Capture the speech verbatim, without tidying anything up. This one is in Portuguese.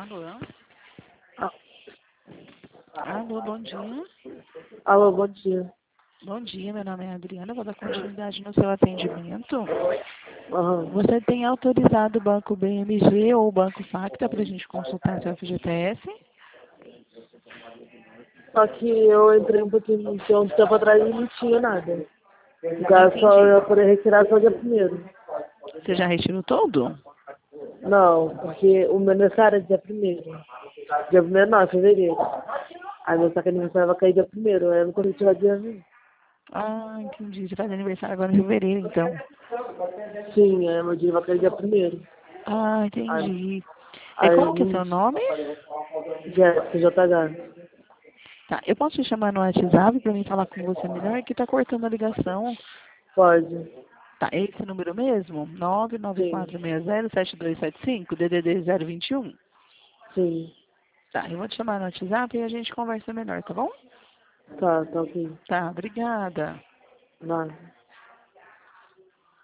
Alô? Ah, Alô, bom dia. alô, bom dia. Bom dia, meu nome é Adriana, eu vou dar continuidade no seu atendimento. Aham. Você tem autorizado o Banco B M G ou o Banco Facta para a gente consultar seu F G T S? Só que eu entrei um pouquinho, tinha um tempo atrás e não tinha nada. No Não caso, só eu entendi. ia poder retirar só dia primeiro. Você já retirou todo? Não, porque o meu aniversário é dia primeiro. Dia primeiro não, é fevereiro. Aí meu saco aniversário vai cair dia primeiro, aí eu não consigo tirar dia nenhum. Ah, entendi. Você faz aniversário agora em fevereiro, então. Sim, aí meu dia vai cair dia primeiro. Ah, Aí, entendi. É aí como eu que é não. seu nome? Jéssica, J H. Tá, eu posso te chamar no WhatsApp para mim falar com você melhor, que tá cortando a ligação. Pode. Tá, é esse número mesmo? nove nove Sim, quatro seis zero sete dois sete cinco, D D D zero vinte e um. sim. Tá, eu vou te chamar no WhatsApp e a gente conversa melhor, tá bom? Tá, tá ok. Tá, obrigada. Nada.